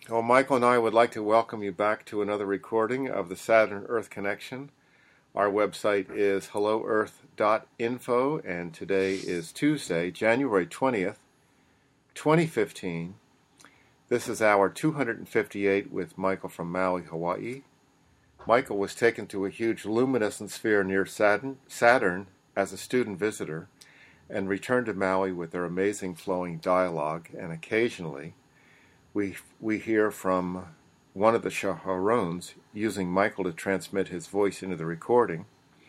Well, Michael and I would like to welcome you back to another recording of the Saturn Earth Connection. Our website is helloearth.info, and today is Tuesday, January 20th, 2015. This is hour 258 with Michael from Maui, Hawaii. Michael was taken to a huge luminescent sphere near Saturn as a student visitor and returned to Maui with their amazing flowing dialogue, and occasionally we hear from one of the Chaharones using Michael to transmit his voice into the recording.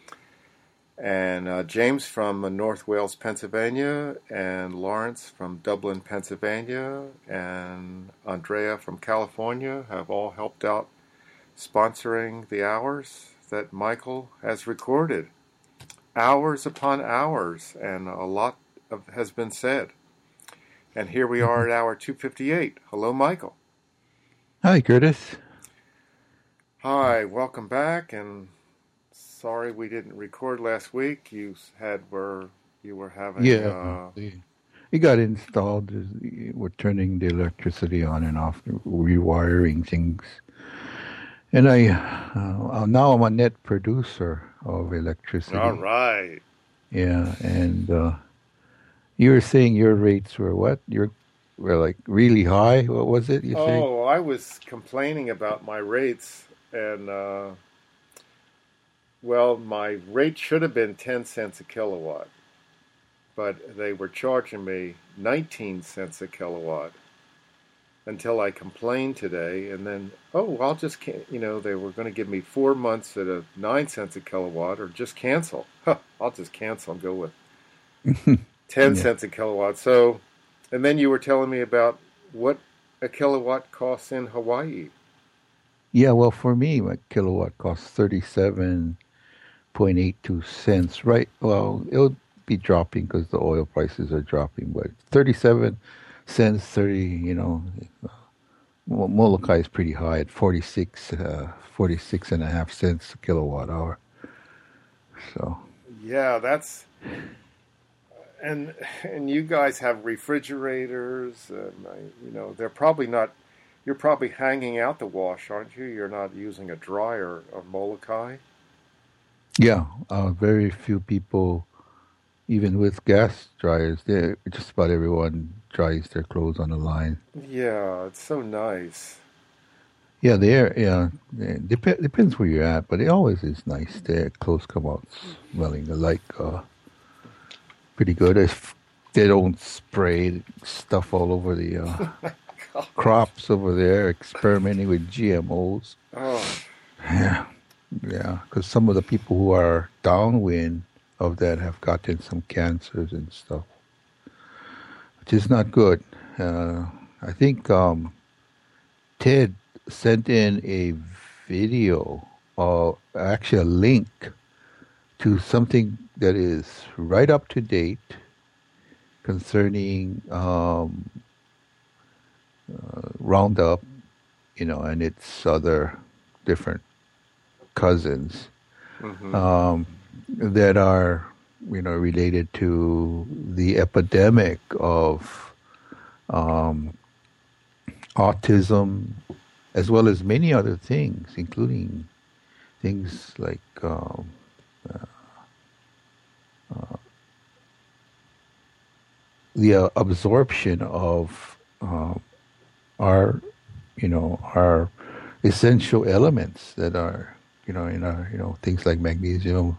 And James from North Wales, Pennsylvania, and Lawrence from Dublin, Pennsylvania, and Andrea from California have all helped out sponsoring the hours that Michael has recorded. Hours upon hours, and a lot has been said. And here we are at hour 258. Hello, Michael. Hi, Curtis. Hi, welcome back, and sorry we didn't record last week. You were having... it got installed. We're turning the electricity on and off, rewiring things. And now I'm a net producer of electricity. All right. Yeah, and you were saying your rates were what? Were like really high? What was it you say? Oh, I was complaining about my rates, and my rate should have been 10 cents a kilowatt, but they were charging me 19 cents a kilowatt until I complained today, and then, I'll just, they were going to give me 4 months at 9 cents a kilowatt, or just cancel. I'll just cancel and go with 10 cents a kilowatt. So, and then you were telling me about what a kilowatt costs in Hawaii. Yeah, well, for me, my kilowatt costs 37.82 cents. Right. Well, it'll be dropping because the oil prices are dropping, but 37 cents, Molokai is pretty high at 46 and a half cents a kilowatt hour. So. Yeah, that's... And you guys have refrigerators, and they're probably not. You're probably hanging out the wash, aren't you? You're not using a dryer of Molokai. Yeah, very few people, even with gas dryers, just about everyone dries their clothes on the line. Yeah, it's so nice. Yeah, depends where you're at, but it always is nice. Their clothes come out smelling like. Pretty good. They don't spray stuff all over the crops over there, experimenting with GMOs. Oh. Yeah, because some of the people who are downwind of that have gotten some cancers and stuff, which is not good. I think Ted sent in a video, or actually a link to something that is right up to date concerning Roundup, and its other different cousins that are, related to the epidemic of autism, as well as many other things, including things like the absorption of our essential elements that are, in our, things like magnesium,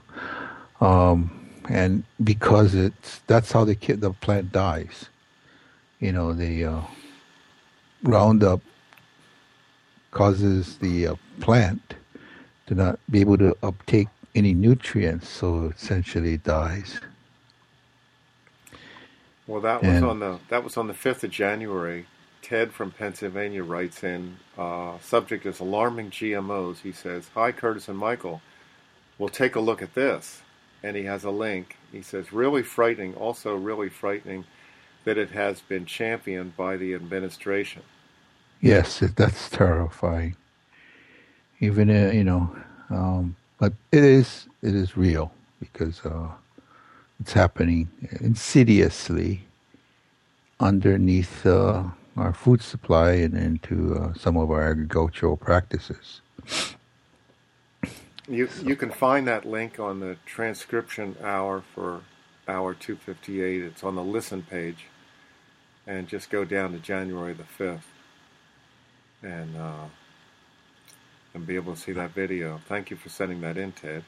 and because that's how the plant dies. The Roundup causes the plant to not be able to uptake any nutrients, so essentially it dies. Well, that was on the 5th of January. Ted from Pennsylvania writes in, subject is alarming GMOs. He says, "Hi, Curtis and Michael. We'll take a look at this." And he has a link. He says, really frightening that it has been championed by the administration. Yes, that's terrifying. Even, but it is real, because it's happening insidiously underneath our food supply and into some of our agricultural practices. You can find that link on the transcription hour for hour 258. It's on the listen page, and just go down to January the 5th and be able to see that video. Thank you for sending that in, Ted.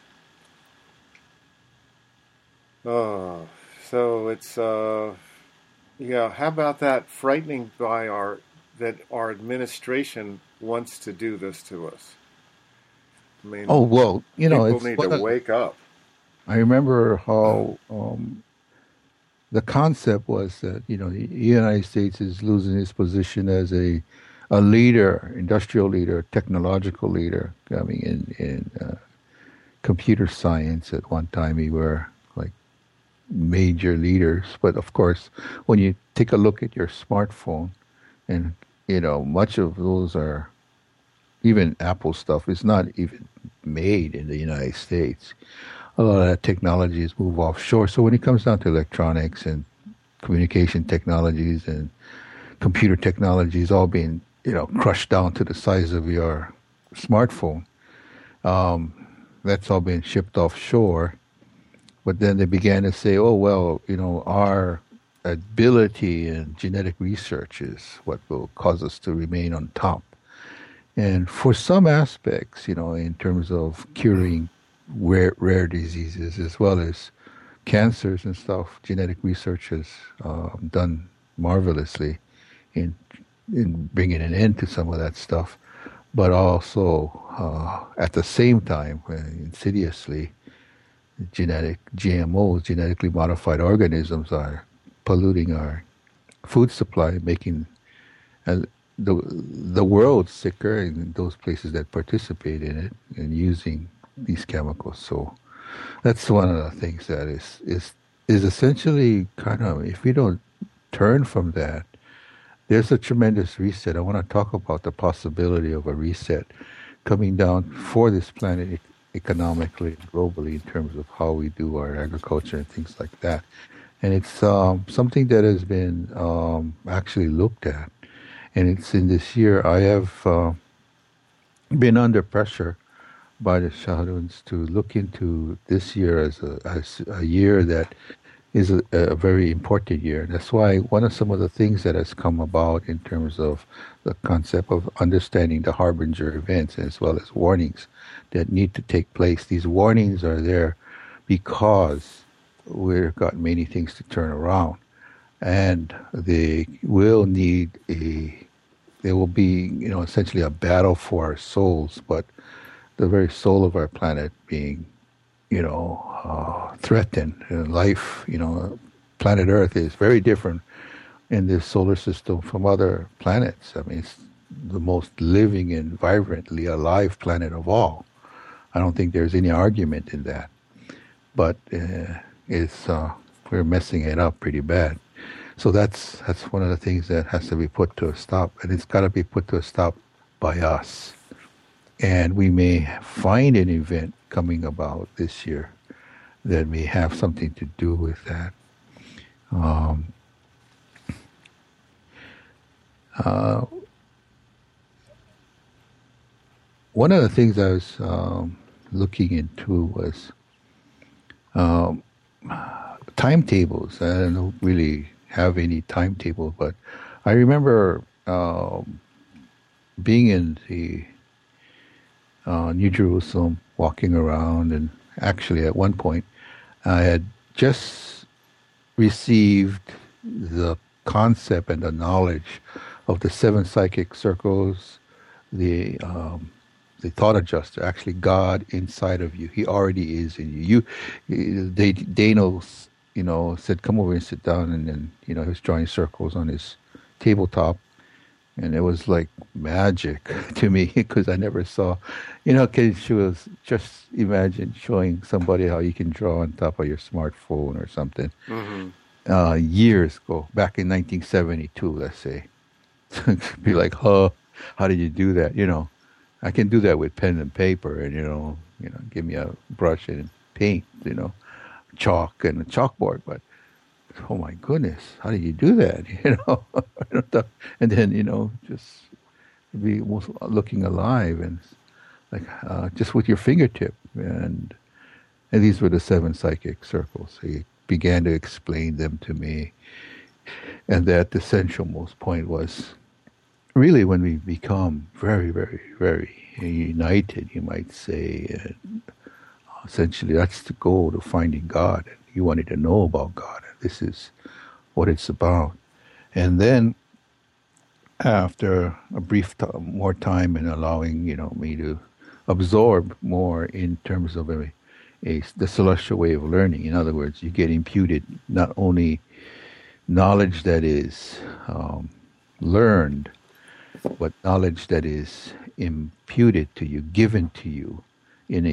Oh, so it's yeah. How about that? Frightening that our administration wants to do this to us. I mean, Oh well, people it's need to wake up. I remember how the concept was that the United States is losing its position as a leader, industrial leader, technological leader. I mean, in computer science at one time we were like major leaders, but of course, when you take a look at your smartphone, and much of those are even Apple stuff is not even made in the United States. A lot of that technology is moved offshore. So when it comes down to electronics and communication technologies and computer technologies all being, crushed down to the size of your smartphone, that's all being shipped offshore. But then they began to say, oh, well, our ability in genetic research is what will cause us to remain on top. And for some aspects, in terms of curing rare diseases as well as cancers and stuff, genetic research has done marvelously in bringing an end to some of that stuff. But also, at the same time, insidiously, GMOs, genetically modified organisms, are polluting our food supply, making the world sicker in those places that participate in it and using these chemicals. So that's one of the things that is essentially kind of, if we don't turn from that, there's a tremendous reset. I want to talk about the possibility of a reset coming down for this planet economically, globally, in terms of how we do our agriculture and things like that. And it's something that has been actually looked at. And it's in this year I have been under pressure by the Shahdun's to look into this year as a year that is a very important year. That's why one of some of the things that has come about in terms of the concept of understanding the harbinger events as well as warnings that need to take place. These warnings are there because we've got many things to turn around. And they will need there will be, essentially a battle for our souls, but the very soul of our planet being, threatened. Life, planet Earth is very different in this solar system from other planets. I mean, it's the most living and vibrantly alive planet of all. I don't think there's any argument in that. But we're messing it up pretty bad. So that's one of the things that has to be put to a stop, and it's got to be put to a stop by us. And we may find an event coming about this year that may have something to do with that. One of the things I was looking into was timetables. I don't really have any timetable, but I remember being in the New Jerusalem, walking around, and actually at one point I had just received the concept and the knowledge of the 7 psychic circles, the thought adjuster, actually God inside of you. He already is in you. Dano, said, come over and sit down, and then, he was drawing circles on his tabletop, and it was like magic to me because I never saw, because she was just imagine showing somebody how you can draw on top of your smartphone or something. Mm-hmm. Years ago, back in 1972, let's say. Be like, how did you do that? I can do that with pen and paper, and give me a brush and paint, chalk and a chalkboard. But oh my goodness, how do you do that? And then just be almost looking alive and like just with your fingertip. And these were the seven psychic circles. He began to explain them to me, and that the central most point was really when we become very, very, very united, you might say. And essentially, that's the goal of finding God. You wanted to know about God. This is what it's about. And then, after a brief more time and allowing me to absorb more in terms of the celestial way of learning. In other words, you get imputed not only knowledge that is learned, but knowledge that is imputed to you, given to you in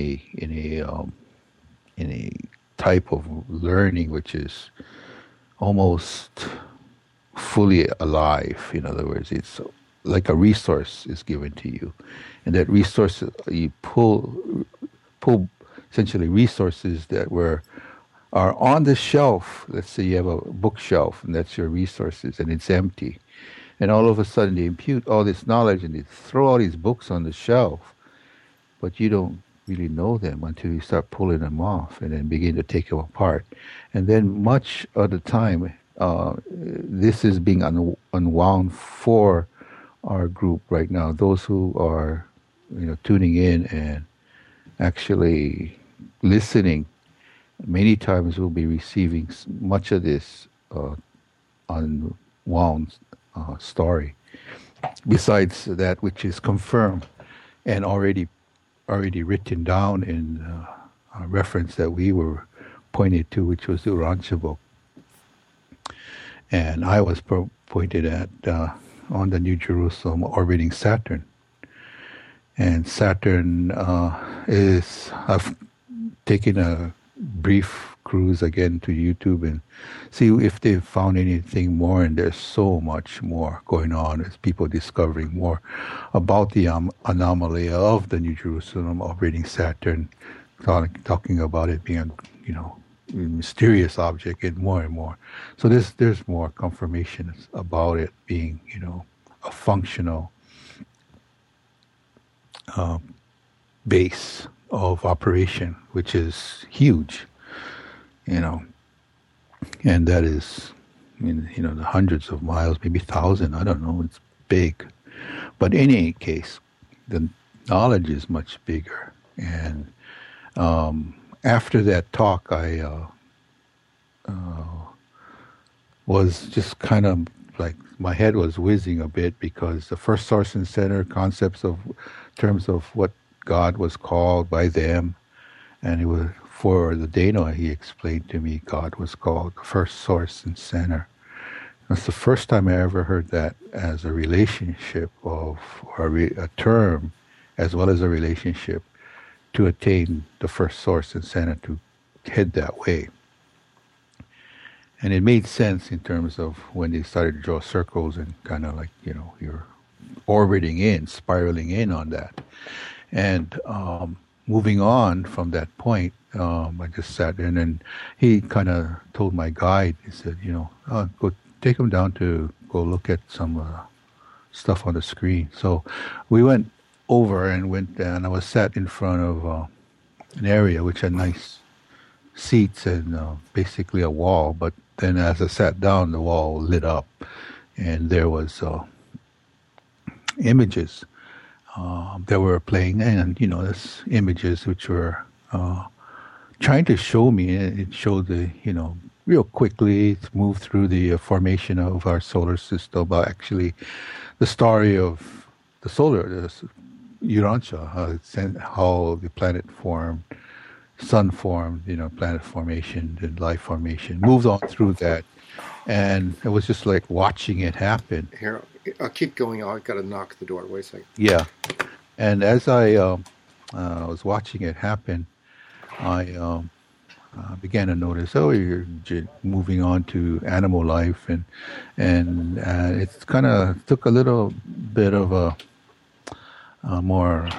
a type of learning which is almost fully alive. In other words, it's like a resource is given to you, and that resource you pull essentially resources that are on the shelf. Let's say you have a bookshelf, and that's your resources, and it's empty. And all of a sudden, they impute all this knowledge, and they throw all these books on the shelf, but you don't really know them until you start pulling them off and then begin to take them apart. And then much of the time, this is being unwound for our group right now. Those who are, tuning in and actually listening, many times will be receiving much of this unwound story, besides that which is confirmed and already written down in a reference that we were pointed to, which was the Urantia book. And I was pointed at on the New Jerusalem orbiting Saturn. And Saturn I've taken a brief cruise again to YouTube and see if they've found anything more, and there's so much more going on as people discovering more about the anomaly of the New Jerusalem orbiting Saturn, talking about it being a mysterious object and more. So there's more confirmation about it being a functional base of operation, which is huge, and that is, the hundreds of miles, maybe 1,000, I don't know, it's big. But in any case, the knowledge is much bigger. And after that talk, I was just kind of like, my head was whizzing a bit, because the first source and center concepts of terms of what God was called by them, and it was for the Dano, he explained to me God was called the first source and center. That's the first time I ever heard that as a relationship or a term, as well as a relationship to attain the first source and center, to head that way. And it made sense in terms of when they started to draw circles and kind of like, you're orbiting in, spiraling in on that. And moving on from that point, I just sat there, and then he kind of told my guide, he said, go take him down to go look at some stuff on the screen. So we went over and I was sat in front of an area which had nice seats and basically a wall. But then as I sat down, the wall lit up, and there was images that were playing, and there's images which were trying to show me. It showed the real quickly, it's moved through the formation of our solar system, but actually the story of the Urantia, how the planet formed, sun formed, planet formation and life formation, moved on through that. And it was just like watching it happen. Here, I'll keep going. I've got to knock the door. Wait a second. Yeah. And as I was watching it happen, I began to notice, you're moving on to animal life, and it kind of took a little bit of a more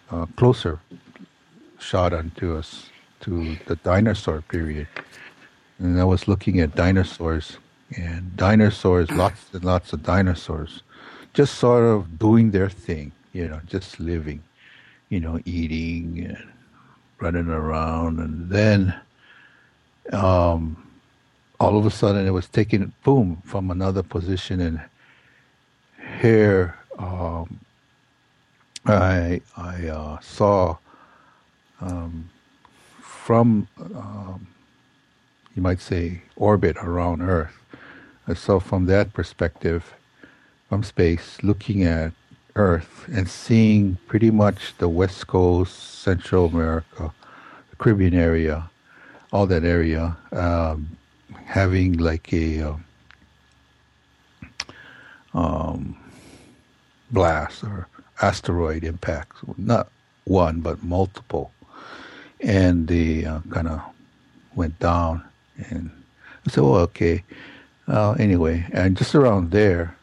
closer shot onto us to the dinosaur period. and I was looking at dinosaurs, and dinosaurs, lots and lots of dinosaurs, just sort of doing their thing, just living, eating and running around, and then all of a sudden it was taken, boom, from another position, and here I saw from you might say orbit around Earth. I saw from that perspective, from space, looking at Earth and seeing pretty much the West Coast, Central America, the Caribbean area, all that area, having like a blast or asteroid impact, not one but multiple, and they kind of went down. And I said, "Oh, okay." Anyway, and just around there,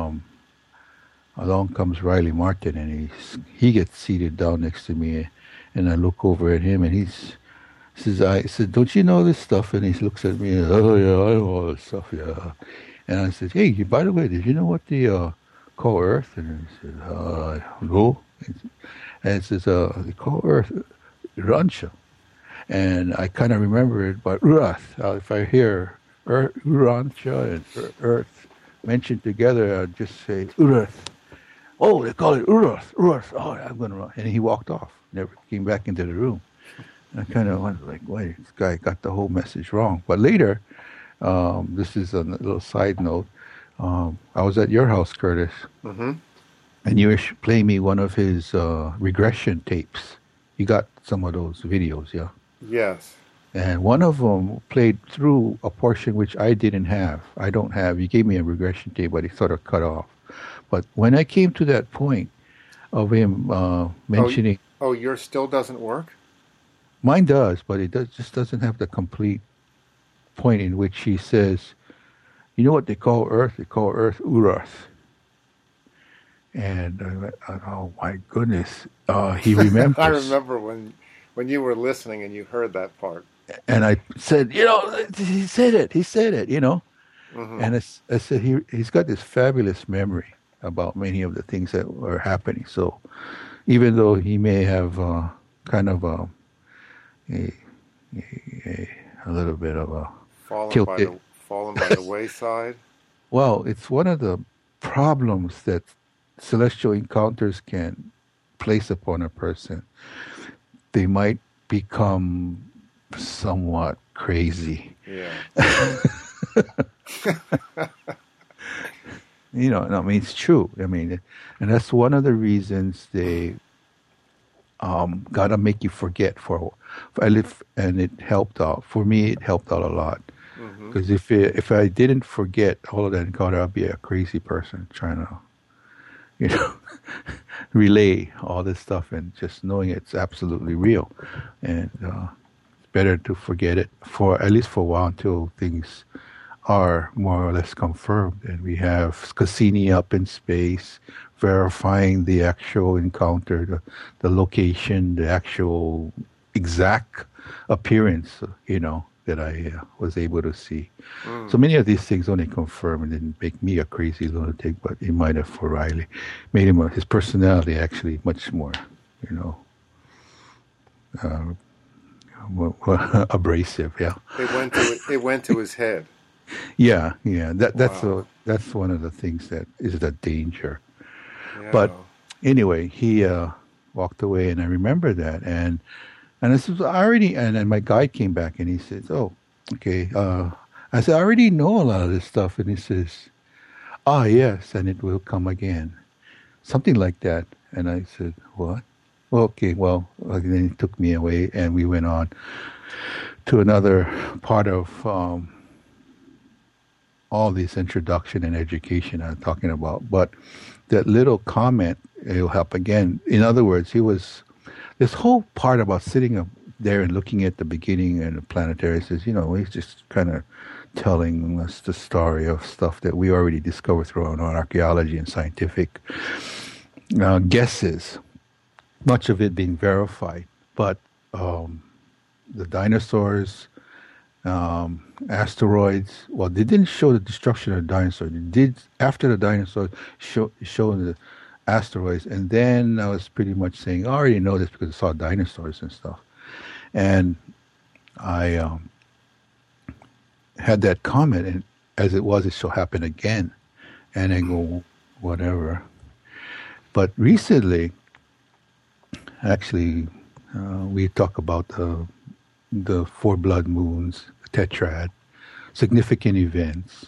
along comes Riley Martin, and he gets seated down next to me, and I look over at him, and he said, "Don't you know this stuff?" And he looks at me, and, "Oh yeah, I know all this stuff, yeah." And I said, "Hey, by the way, did you know what they call Earth?" And he said, "No." And it says, "They call Earth Urantia." And I kind of remember it, but Earth, if I hear Urantia and Earth mentioned together, I'd just say Earth. Oh, they call it Earth. Earth. Oh, I'm going to run. And he walked off, never came back into the room. And I kind of went like, wait, this guy got the whole message wrong. But later, this is a little side note, I was at your house, Curtis, Mm-hmm. and you were playing me one of his regression tapes. You got some of those videos, yeah? Yes. And one of them played through a portion which I didn't have. I don't have. You gave me a regression tape, but it sort of cut off. But when I came to that point of him mentioning... Oh, yours still doesn't work? Mine does, but it just doesn't have the complete point in which he says, you know what they call Earth? They call Earth Urath. And I went, oh my goodness, he remembers. I remember when you were listening and you heard that part. And I said, he said it, Mm-hmm. And I said, he's got this fabulous memory about many of the things that were happening. So even though he may have kind of a little bit of a fallen by the wayside. Well, it's one of the problems that celestial encounters can place upon a person. They might become somewhat crazy. Yeah. It's true. And that's one of the reasons they gotta make you forget and it helped out. For me, it helped out a lot. Because if I didn't forget all of that encounter, I'd be a crazy person trying to, relay all this stuff and just knowing it's absolutely real. And it's better to forget it at least for a while until things are more or less confirmed. And we have Cassini up in space verifying the actual encounter, the location, the actual exact appearance, that I was able to see. So many of these things only confirm and didn't make me a crazy lunatic, but it might have for Riley made him his personality actually much more, abrasive. Yeah. It went to his head. Yeah. That's Wow. that's one of the things that is the danger. Yeah. But anyway, he walked away, and I remember that, and this was already, and then my guide came back and he says, "Oh, okay." I said, "I already know a lot of this stuff," and he says, "Ah, yes, and it will come again," something like that. And I said, "What?" Well, okay, well, and then he took me away, and we went on to another part of all this introduction and education I'm talking about. But that little comment, it'll help again. In other words, this whole part about sitting up there and looking at the beginning and the planetary says, he's just kind of telling us the story of stuff that we already discovered through our archaeology and scientific guesses, much of it being verified. But the dinosaurs asteroids. Well, they didn't show the destruction of the dinosaurs. They did after the dinosaurs show the asteroids, and then I was pretty much saying, I already know this because I saw dinosaurs and stuff, and I had that comment, and as it shall happen again, and I go whatever. But recently, actually, we talk about the four blood moons, tetrad, significant events.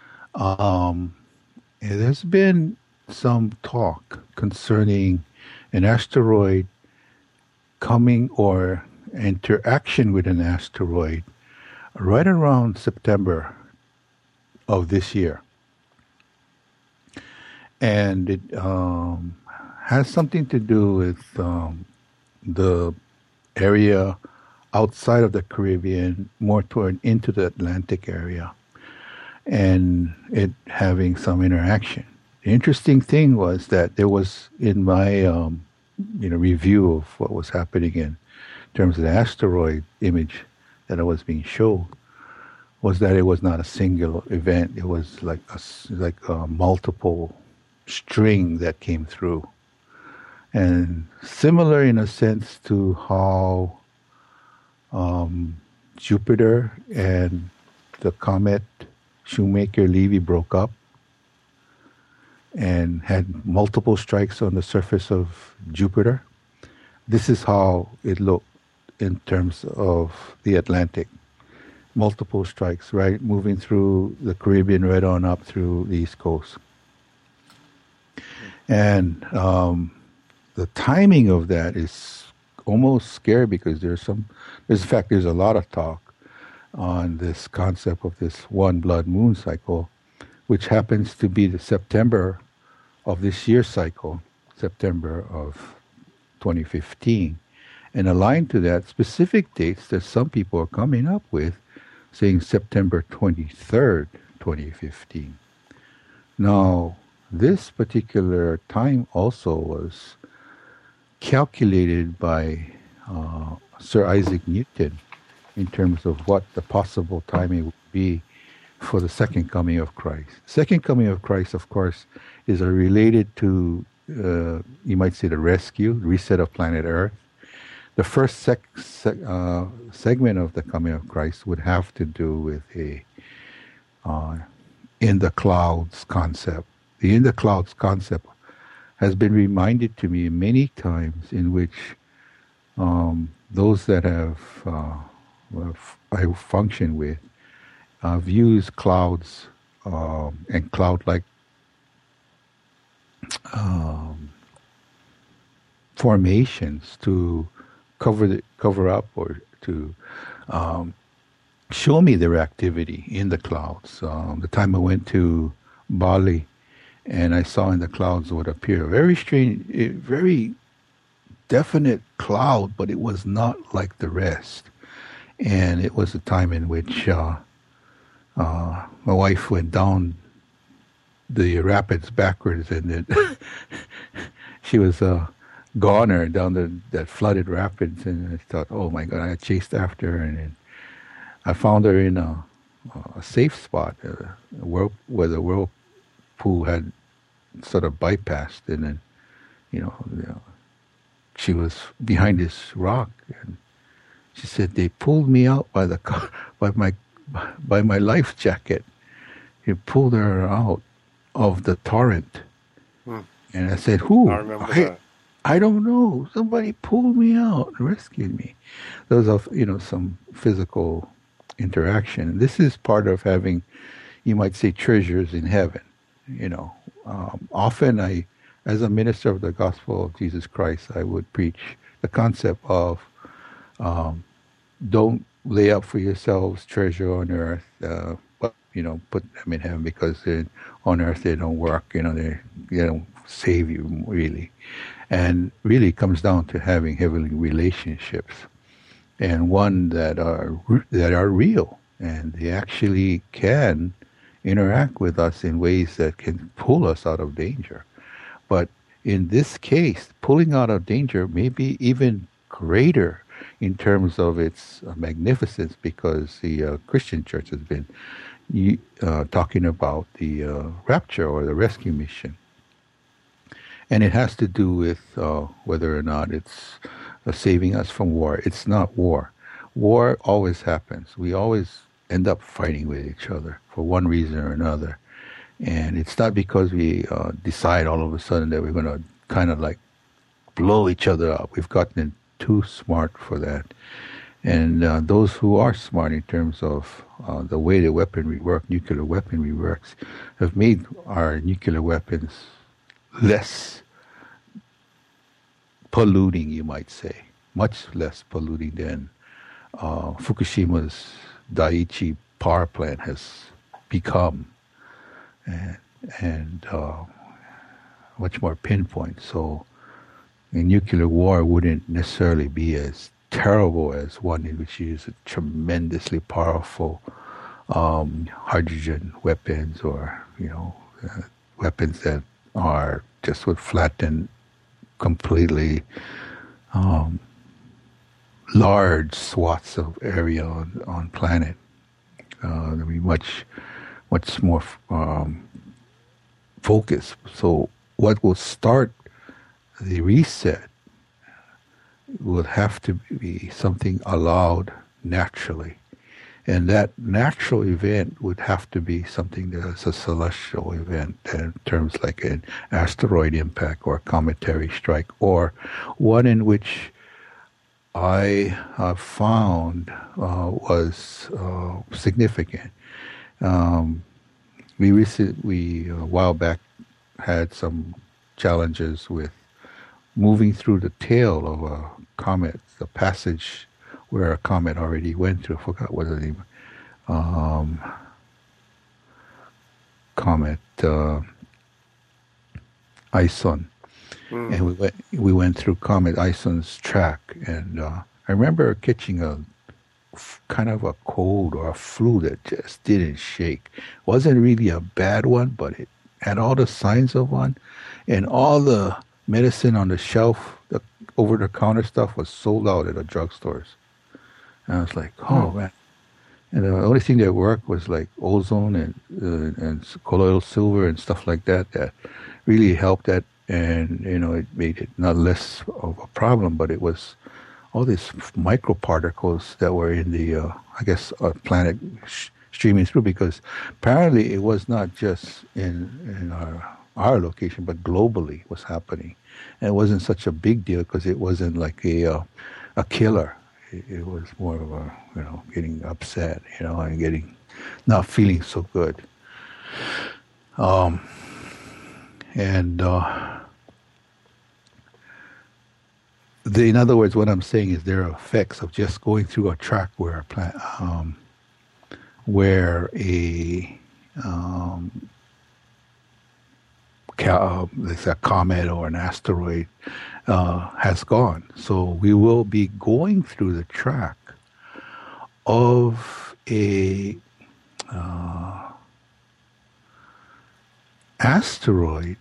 There's been some talk concerning an asteroid coming or interaction with an asteroid right around September of this year. And it has something to do with the area outside of the Caribbean, more toward into the Atlantic area, and it having some interaction. The interesting thing was that there was in my review of what was happening in terms of the asteroid image that I was being shown, was that it was not a singular event. It was like a multiple string that came through, and similar in a sense to how Jupiter and the comet Shoemaker-Levy broke up and had multiple strikes on the surface of Jupiter. This is how it looked in terms of the Atlantic. Multiple strikes, right? Moving through the Caribbean right on up through the East Coast. And the timing of that is almost scary because there's a lot of talk on this concept of this one blood moon cycle, which happens to be the September of this year's cycle, September of 2015. And aligned to that, specific dates that some people are coming up with, saying September 23rd, 2015. Now, this particular time also was calculated by Sir Isaac Newton in terms of what the possible timing would be for the second coming of Christ. Second coming of Christ, of course, is related to, you might say, the reset of planet Earth. The first segment of the coming of Christ would have to do with a in the clouds concept. The in the clouds concept has been reminded to me many times, in which those that I function with have used clouds and cloud-like formations to cover up or to show me their activity in the clouds. The time I went to Bali, and I saw in the clouds would appear very strange, very definite cloud, but it was not like the rest. And it was a time in which my wife went down the rapids backwards, and then she was a goner down that flooded rapids. And I thought, oh my God, I chased after her, and I found her in a safe spot where the whirlpool had sort of bypassed, and then she was behind this rock, and she said they pulled me out by my life jacket. He pulled her out of the torrent. And I said, who? I remember that. I don't know. Somebody pulled me out and rescued me. There was some physical interaction. And this is part of having, you might say, treasures in heaven. Often as a minister of the gospel of Jesus Christ, I would preach the concept of don't lay up for yourselves treasure on earth, but put them in heaven, because on earth they don't work. They don't save you really, and really comes down to having heavenly relationships, and one that are real, and they actually can interact with us in ways that can pull us out of danger. But in this case, pulling out of danger may be even greater in terms of its magnificence, because the Christian church has been talking about the rapture or the rescue mission. And it has to do with whether or not it's saving us from war. It's not war. War always happens. We always end up fighting with each other for one reason or another. And it's not because we decide all of a sudden that we're going to kind of like blow each other up. We've gotten too smart for that. And those who are smart in terms of the way the weaponry works, nuclear weaponry works, have made our nuclear weapons less polluting, you might say, much less polluting than Fukushima's Daiichi power plant has become, and much more pinpoint. So a nuclear war wouldn't necessarily be as terrible as one in which you use a tremendously powerful hydrogen weapons, or weapons that are just would flatten completely large swaths of area on planet. There'll be much more focus. So what will start the reset would have to be something allowed naturally. And that natural event would have to be something that's a celestial event in terms like an asteroid impact or a cometary strike, or one in which I found was significant. We a while back had some challenges with moving through the tail of a comet, the passage where a comet already went through. I forgot what the name. Comet Ison, and we went through Comet Ison's track, and I remember catching a kind of a cold or a flu that just didn't shake. Wasn't really a bad one, but it had all the signs of one, and all the medicine on the shelf, the over-the-counter stuff, was sold out at the drugstores. And I was like, oh man. And the only thing that worked was like ozone and colloidal silver and stuff like that really helped that. And, it made it not less of a problem, but it was all these microparticles that were in the, planet streaming through, because apparently it was not just in our location, but globally was happening. And it wasn't such a big deal because it wasn't like a killer. It was more of a, getting upset, and not feeling so good. In other words, what I'm saying is there are effects of just going through a track where let's say a comet or an asteroid has gone. So we will be going through the track of a asteroid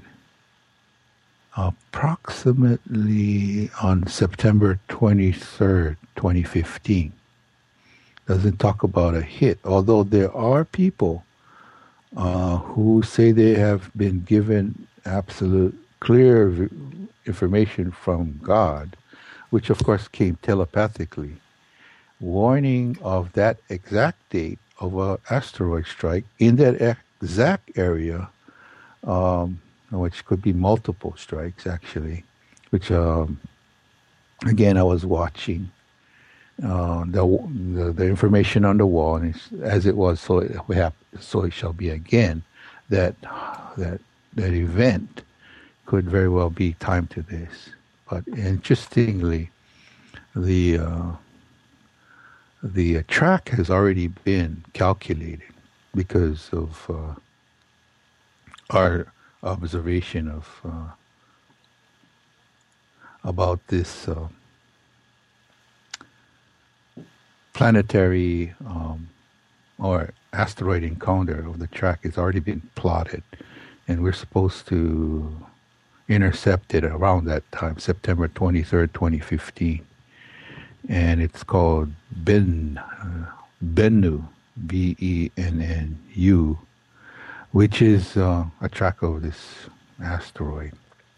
approximately on September 23rd, 2015. Doesn't talk about a hit, although there are people who say they have been given absolute clear information from God, which of course came telepathically, warning of that exact date of an asteroid strike in that exact area, which could be multiple strikes actually, which again I was watching the information on the wall, and as it was, so it shall be again. That event could very well be timed to this. But interestingly, the track has already been calculated because of our observation of about this planetary or asteroid encounter of the track has already been plotted, and we're supposed to intercept it around that time, September 23rd, 2015. and it's called Bennu, Bennu, which is a track of this asteroid.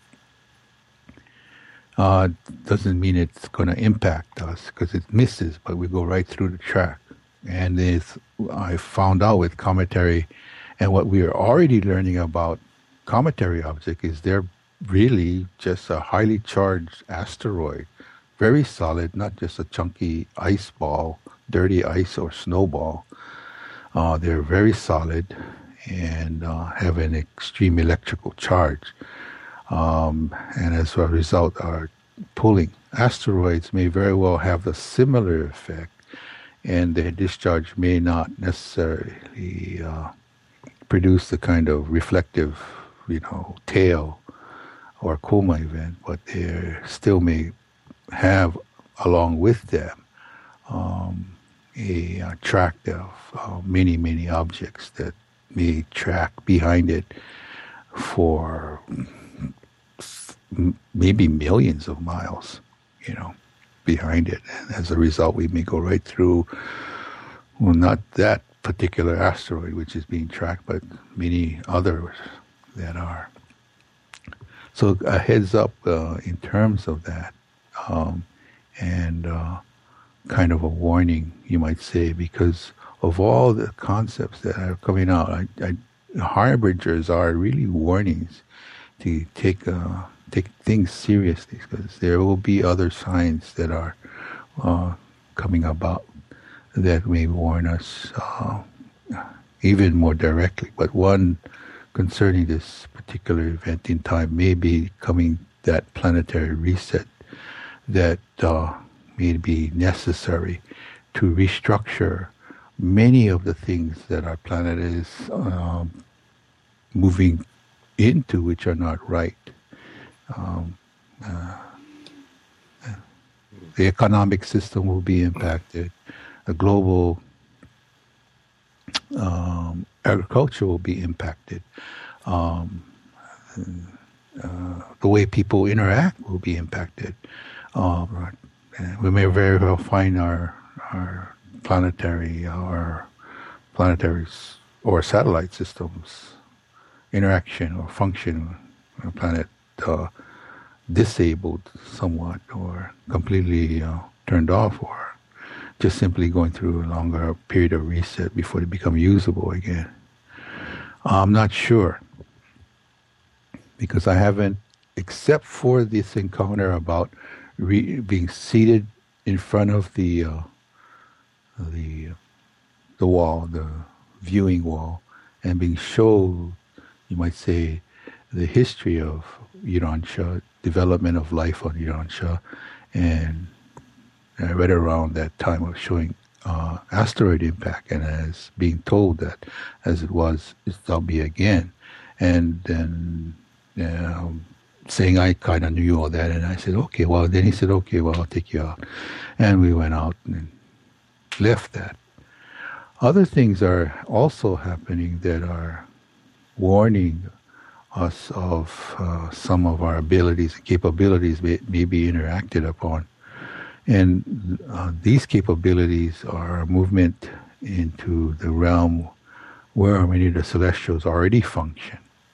Doesn't mean it's going to impact us because it misses, but we go right through the track. And I found out with cometary, and what we are already learning about cometary object is they're really just a highly charged asteroid, very solid, not just a chunky ice ball, dirty ice or snowball. They're very solid and have an extreme electrical charge. And as a result, are pulling. Asteroids may very well have a similar effect, and their discharge may not necessarily produce the kind of reflective, tail or coma event, but they still may have, along with them, a tract of many, many objects that may track behind it for maybe millions of miles, behind it. And as a result, we may go right through, well, not that particular asteroid which is being tracked, but many others that are. So a heads up in terms of that, and kind of a warning, you might say, because of all the concepts that are coming out, harbingers are really warnings to take things seriously, because there will be other signs that are coming about that may warn us even more directly. But one concerning this particular event in time may be coming that planetary reset that may be necessary to restructure many of the things that our planet is moving into, which are not right. The economic system will be impacted. The global agriculture will be impacted. The way people interact will be impacted. We may very well find our planetary or satellite systems interaction or function on the planet disabled somewhat, or completely turned off, or just simply going through a longer period of reset before they become usable again. I'm not sure, because I haven't, except for this encounter about being seated in front of the wall, the viewing wall, and being shown, you might say, the history of Urantia, development of life on Urantia, and I read around that time of showing asteroid impact, and as being told that as it was, it'll be again, and then saying I kind of knew all that, and I said, okay, well, then he said, okay, well, I'll take you out, and we went out and left that. Other things are also happening that are warning us of some of our abilities and capabilities may be interacted upon. And these capabilities are a movement into the realm where many of the celestials already function.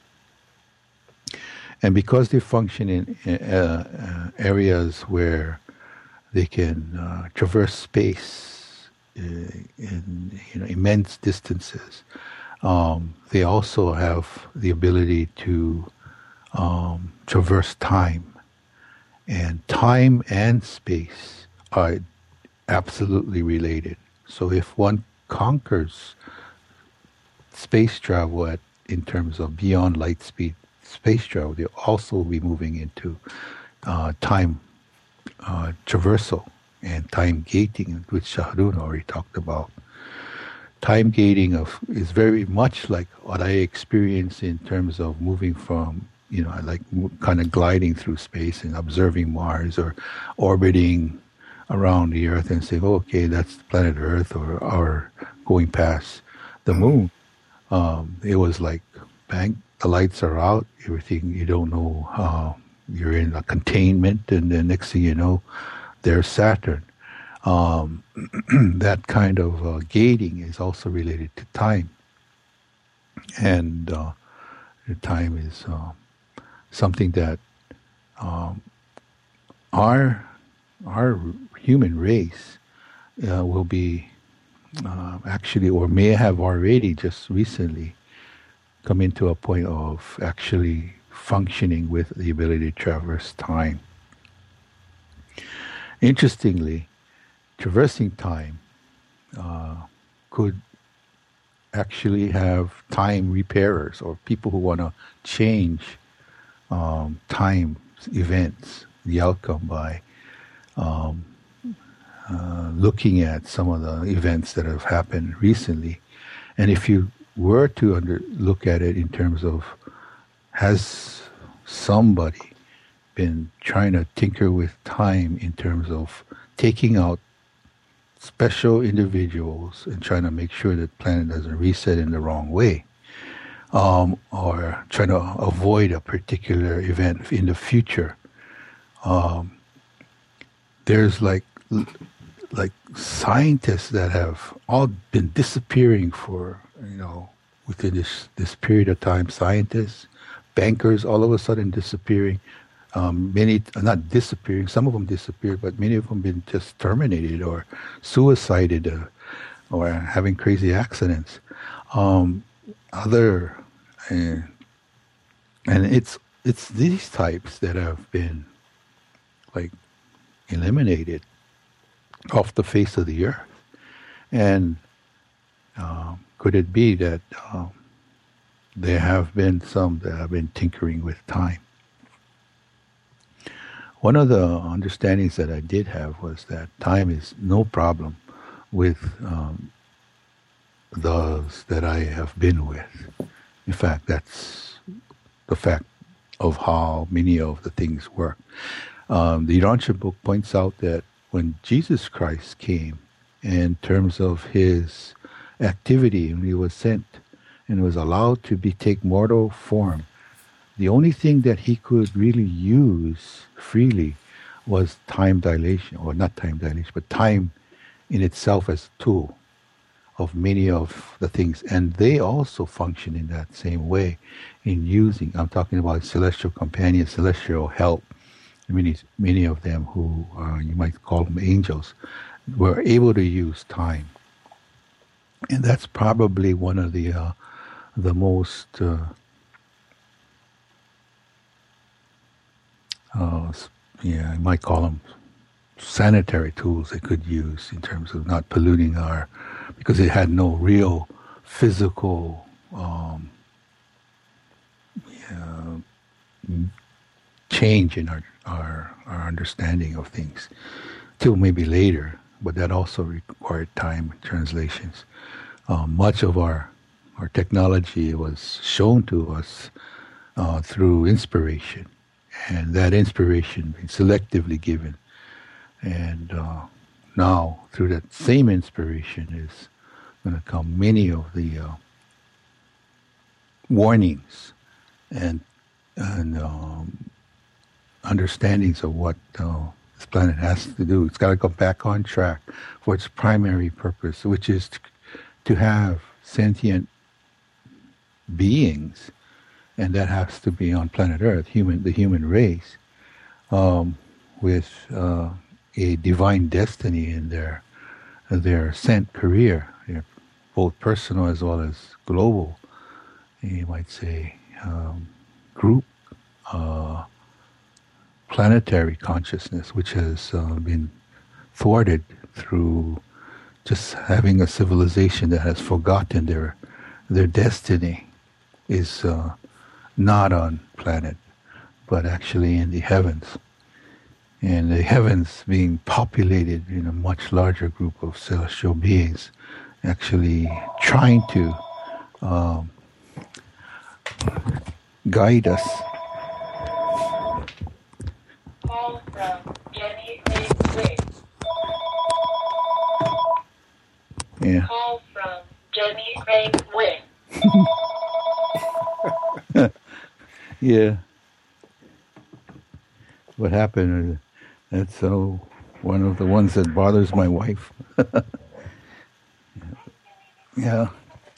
And because they function in areas where they can traverse space in immense distances, they also have the ability to traverse time. And time and space are absolutely related. So if one conquers space travel in terms of beyond light speed space travel, they'll also be moving into time traversal and time gating, which Shahrun already talked about. Time gating is very much like what I experience in terms of moving from, I like kind of gliding through space and observing Mars, or orbiting around the Earth and saying, oh, okay, that's planet Earth, or going past the moon. It was like, bang, the lights are out, everything, you don't know, you're in a containment, and the next thing you know, there's Saturn. that kind of gating is also related to time, and time is something that our human race will be actually, or may have already just recently come into a point of actually functioning with the ability to traverse time. Interestingly, traversing time could actually have time repairers or people who want to change time events, the outcome by looking at some of the events that have happened recently. And if you were to look at it in terms of, has somebody been trying to tinker with time in terms of taking out special individuals and trying to make sure that the planet doesn't reset in the wrong way, or trying to avoid a particular event in the future. There's like scientists that have all been disappearing for, within this period of time. Scientists, bankers, all of a sudden disappearing. Many not disappearing. Some of them disappeared, but many of them been just terminated or suicided, or having crazy accidents. And it's these types that have been like eliminated off the face of the earth. And could it be that there have been some that have been tinkering with time? One of the understandings that I did have was that time is no problem with those that I have been with. In fact, that's the fact of how many of the things work. The Urantia book points out that when Jesus Christ came, in terms of his activity, when he was sent and was allowed to take mortal form, the only thing that he could really use freely was time dilation, or not time dilation, but time in itself as a tool of many of the things. And they also function in that same way in using, I'm talking about celestial companions, celestial help. Many of them who you might call them angels were able to use time. And that's probably one of the most you might call them sanitary tools they could use in terms of not polluting because it had no real physical change in our understanding of things till maybe later, but that also required time and translations. Much of our technology was shown to us through inspiration, and that inspiration being selectively given. And now, through that same inspiration is going to come many of the warnings and understandings of what this planet has to do. It's got to go back on track for its primary purpose, which is to have sentient beings, and that has to be on planet Earth, the human race, with a divine destiny in their sent career, both personal as well as global, you might say, group planetary consciousness, which has been thwarted through just having a civilization that has forgotten their destiny is not on planet, but actually in the heavens. And the heavens being populated in a much larger group of celestial beings, actually trying to guide us. Call from Jenny Ray. Yeah. Call from Jenny Ray Wing. Yeah. What happened? That's so One of the ones that bothers my wife. Yeah.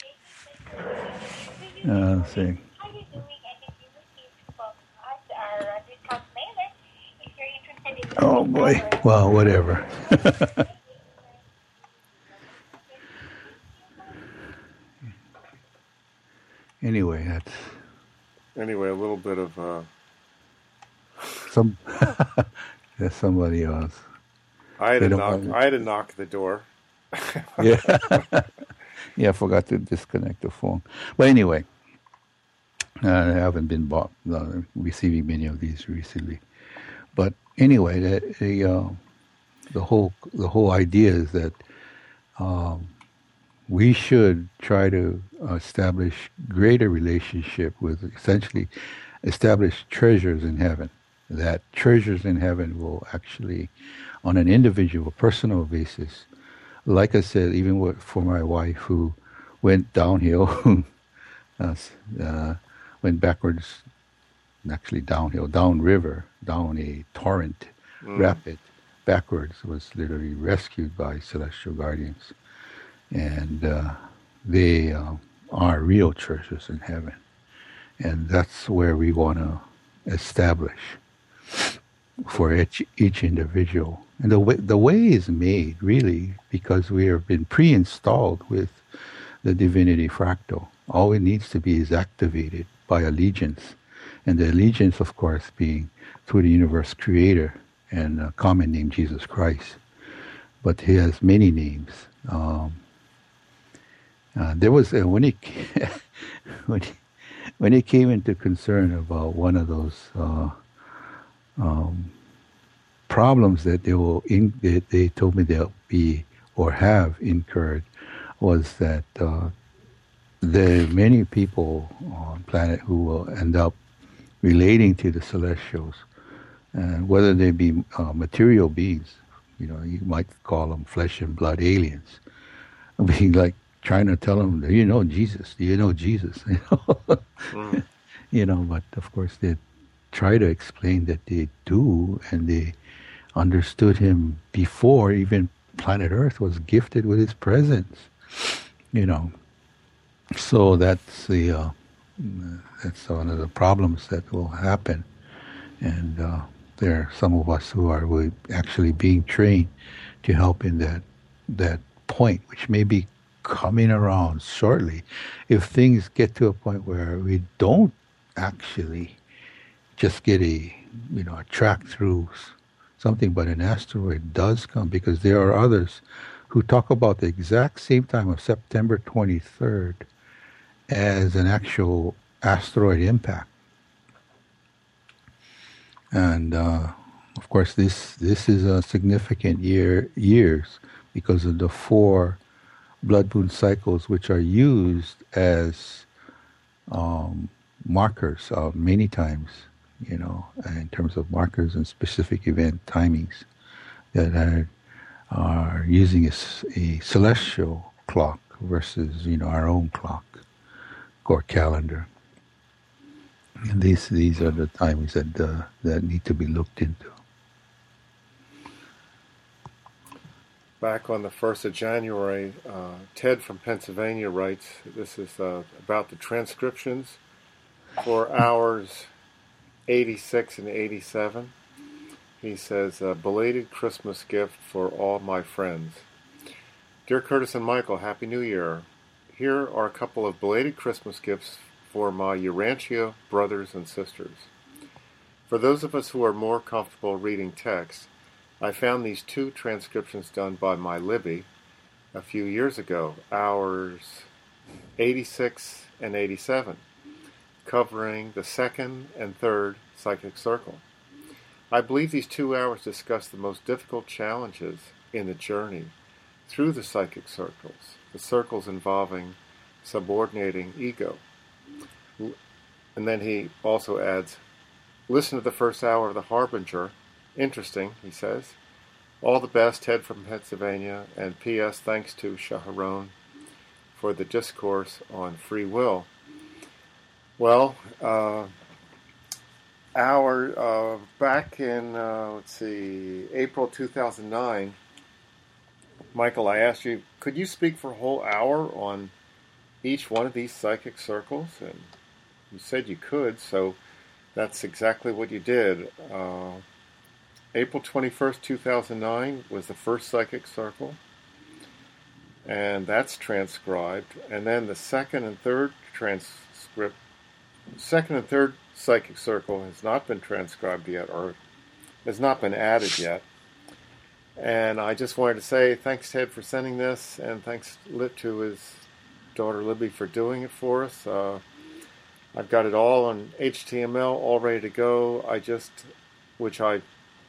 Let's see. How are you doing? And if you received from us our discount mailer, if you're interested in Oh using boy. our Well, whatever. Anyway, that's Anyway, a little bit of some. That's somebody else. I had They to don't knock. want I had to knock the door. Yeah. Yeah, I forgot to disconnect the phone. But anyway, I haven't been receiving many of these recently. But anyway, the whole idea is that we should try to establish greater relationship with, essentially establish treasures in heaven. That treasures in heaven will actually, on an individual, personal basis, like I said, even for my wife who went downhill, went backwards, actually downhill, downriver, down a torrent, rapid, backwards, was literally rescued by celestial guardians. And they are real treasures in heaven. And that's where we want to establish for each individual. And the way is made, really, because we have been pre-installed with the divinity fractal. All it needs to be is activated by allegiance. And the allegiance, of course, being through the universe creator and a common name, Jesus Christ. But he has many names. There was when he when he came into concern about one of those problems that they told me they'll be or have incurred, was that there are many people on planet who will end up relating to the celestials, and whether they be material beings, you might call them flesh and blood aliens, being like trying to tell them, do you know Jesus? But of course they try to explain that they do, and they understood him before even planet Earth was gifted with his presence. So that's one of the problems that will happen, and there are some of us who are actually being trained to help in that point, which may be coming around shortly. If things get to a point where we don't actually just get a track through something, but an asteroid does come, because there are others who talk about the exact same time of September 23rd as an actual asteroid impact. And of course, this is a significant years because of the 4 blood moon cycles, which are used as markers many times, in terms of markers and specific event timings that are using a celestial clock versus our own clock or calendar. And these are the timings that need to be looked into. Back on the 1st of January, Ted from Pennsylvania writes, this is about the transcriptions for hours 86 and 87. He says, belated Christmas gift for all my friends. Dear Curtis and Michael, Happy New Year. Here are a couple of belated Christmas gifts for my Urantia brothers and sisters. For those of us who are more comfortable reading text, I found these 2 transcriptions done by my Libby a few years ago, hours 86 and 87, covering the 2nd and 3rd psychic circle. I believe these 2 hours discuss the most difficult challenges in the journey through the psychic circles, the circles involving subordinating ego. And then he also adds, listen to the first hour of The Harbinger. Interesting, he says. All the best, Ted from Pennsylvania, and P.S. thanks to Shaharon for the discourse on free will. Well, Back in, April 2009, Michael, I asked you, could you speak for a whole hour on each one of these psychic circles? And you said you could, so that's exactly what you did. April 21st, 2009 was the first psychic circle, and that's transcribed. And then the second and third psychic circle has not been transcribed yet, or has not been added yet. And I just wanted to say thanks, Ted, for sending this, and thanks to his daughter Libby for doing it for us. I've got it all on HTML, all ready to go. Which I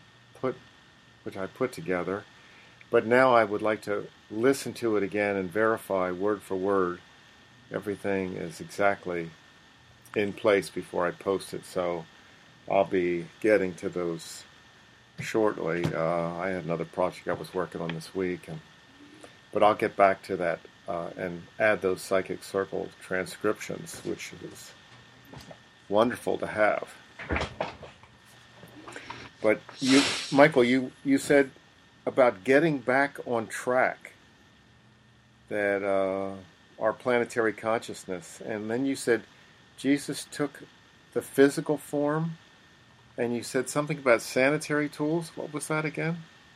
put together. But now I would like to listen to it again and verify word for word everything is exactly in place before I post it. So I'll be getting to those shortly. I had another project I was working on this week, but I'll get back to that and add those psychic circle transcriptions, which is wonderful to have. But Michael, you said about getting back on track, that our planetary consciousness, and then you said Jesus took the physical form, and you said something about sanitary tools. What was that again?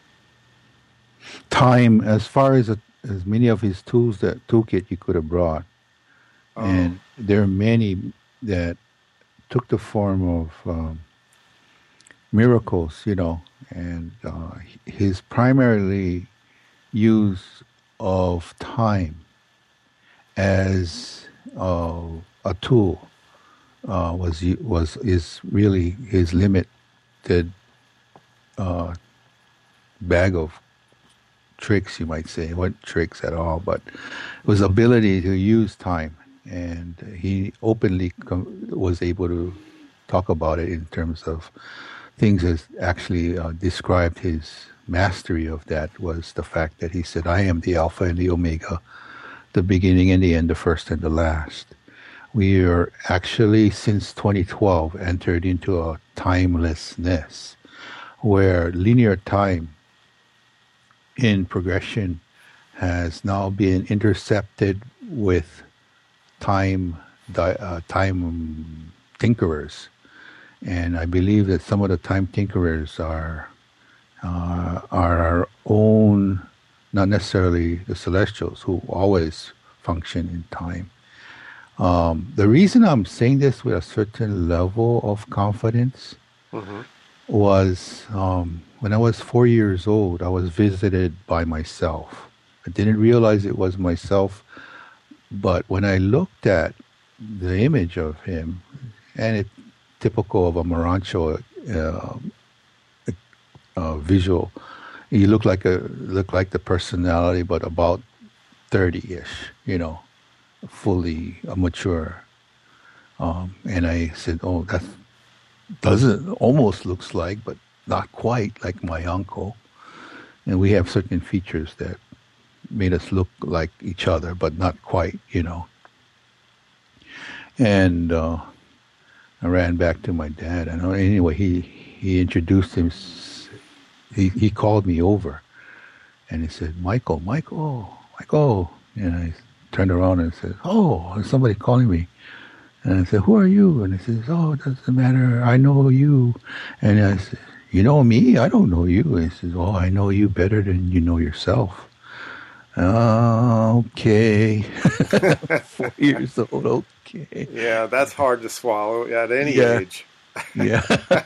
Time, as far as many of his tools, that toolkit you could have brought. Oh. And there are many that took the form of miracles, and his primarily use of time as a tool is really his limited bag of tricks, you might say. What tricks at all, but it was ability to use time, and he openly was able to talk about it in terms of things that actually described his mastery of that. Was the fact that he said, I am the Alpha and the Omega, the beginning and the end, the first and the last. We are actually, since 2012, entered into a timelessness where linear time in progression has now been intercepted with time tinkerers. And I believe that some of the time tinkerers are our own, not necessarily the celestials, who always function in time. The reason I'm saying this with a certain level of confidence was when I was 4 years old, I was visited by myself. I didn't realize it was myself, but when I looked at the image of him, and it's typical of a Morancho visual, he looked like the personality, but about 30-ish, fully mature. And I said, oh, that almost looks like, but not quite like my uncle. And we have certain features that made us look like each other, but not quite, And I ran back to my dad. And anyway, he introduced him. He called me over, and he said, Michael. And I turned around and said, oh, there's somebody calling me. And I said, who are you? And he says, oh, it doesn't matter. I know you. And I said, you know me? I don't know you. And he says, oh, I know you better than you know yourself. Okay. 4 years old, okay. Yeah, that's hard to swallow at any age. Yeah.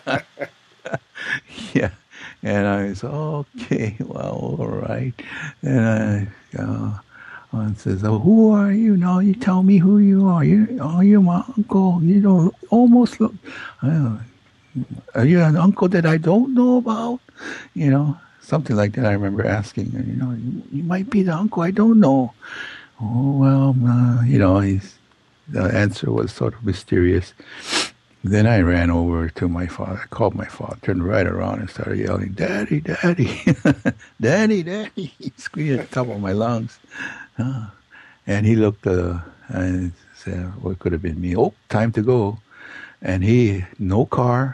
Yeah. And I said, okay, well, all right. And I says, oh, who are you? No, you tell me who you are. You're my uncle. You don't almost look. Are you an uncle that I don't know about? Something like that. I remember asking, you might be the uncle I don't know. Oh, well, the answer was sort of mysterious. Then I ran over to my father. I called my father, turned right around and started yelling, Daddy, Daddy, Daddy, Daddy. He screamed at the top of my lungs. And he looked and said, well, it could have been me. Oh, time to go. And no car,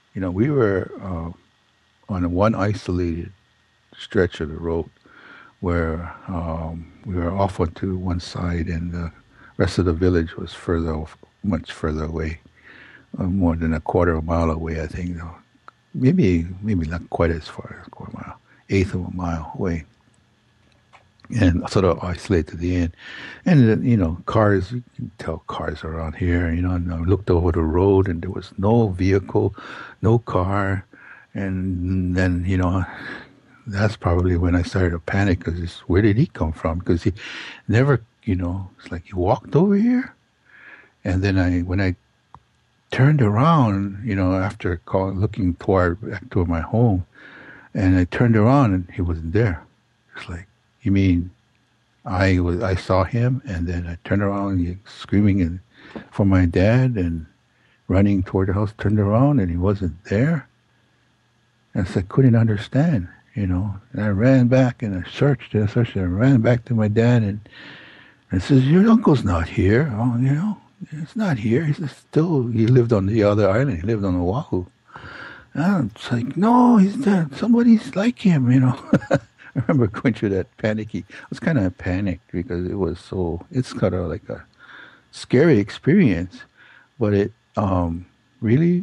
we were on one isolated stretch of the road where we were off onto one side and the rest of the village was much further away, more than a quarter of a mile away, I think. Maybe not quite as far as a quarter mile, eighth of a mile away, and sort of isolated to the end. And cars, you can tell cars around here. And I looked over the road, and there was no vehicle, no car, and then that's probably when I started to panic because where did he come from? Because he never, it's like he walked over here, and then when I turned around, after looking back toward my home, and I turned around and he wasn't there. It's like, you mean I saw him, and then I turned around screaming for my dad and running toward the house, turned around and he wasn't there. And so I couldn't understand, And I ran back and I searched and I ran back to my dad and says, "Your uncle's not here. Oh, it's not here. He lived on the other island. He lived on Oahu." And it's like, "No, he's there. Somebody's like him, I remember going through that panicky. I was kind of panicked because it's kind of like a scary experience, but it really,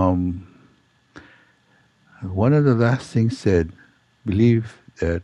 one of the last things said, believe that,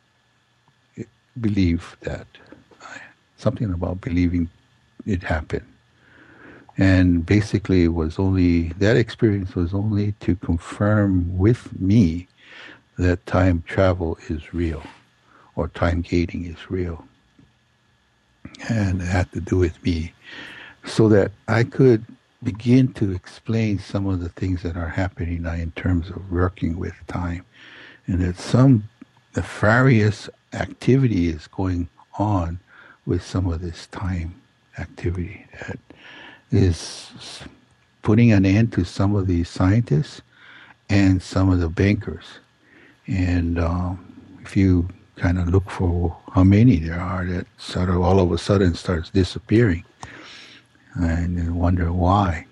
something about believing it happened. And basically that experience was only to confirm with me that time travel is real, or time gating is real. And it had to do with me, so that I could begin to explain some of the things that are happening now in terms of working with time. And that some nefarious activity is going on with some of this time activity that is putting an end to some of these scientists and some of the bankers. And if you kind of look for how many there are that sort of all of a sudden starts disappearing, and you wonder why.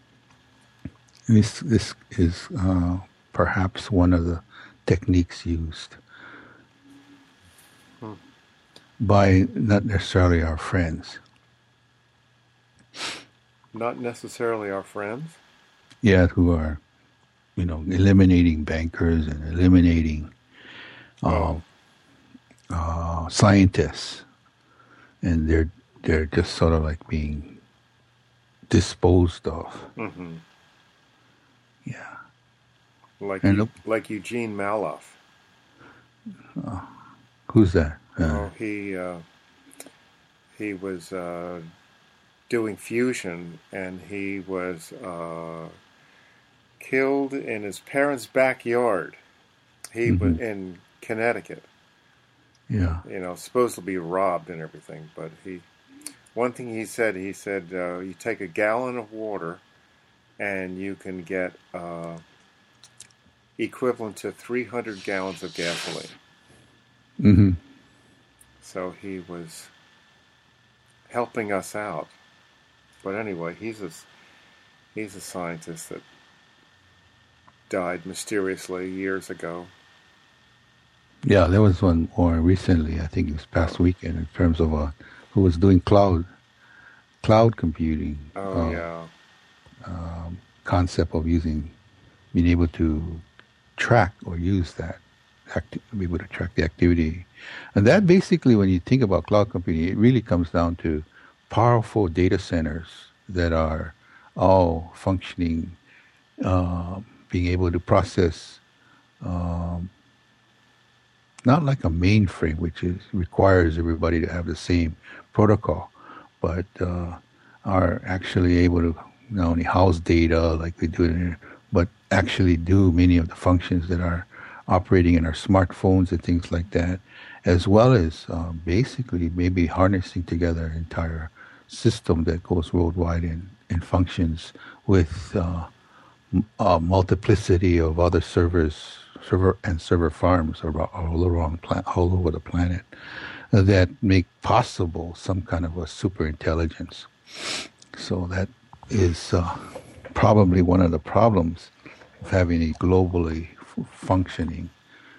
This is perhaps one of the techniques used by not necessarily our friends. Not necessarily our friends? Yeah, who are eliminating bankers and eliminating scientists, and they're just sort of like being disposed of. Mm-hmm. Yeah, like Eugene Maloff. Who's that? He was doing fusion, and he was killed in his parents' backyard. He was in Connecticut. Yeah. Supposed to be robbed and everything. But one thing he said, you take a gallon of water and you can get equivalent to 300 gallons of gasoline. Mm-hmm. So he was helping us out. But anyway, he's a scientist that died mysteriously years ago. Yeah, there was one more recently, I think it was past weekend, in terms of who was doing cloud computing. Concept of being able to track or use that, be able to track the activity. And that basically, when you think about cloud computing, it really comes down to powerful data centers that are all functioning, being able to process, not like a mainframe, which requires everybody to have the same protocol, but are actually able to not only house data like they do but actually do many of the functions that are operating in our smartphones and things like that, as well as basically maybe harnessing together an entire system that goes worldwide and functions with a multiplicity of other server farms all over the planet that make possible some kind of a super intelligence. So that is probably one of the problems of having a globally functioning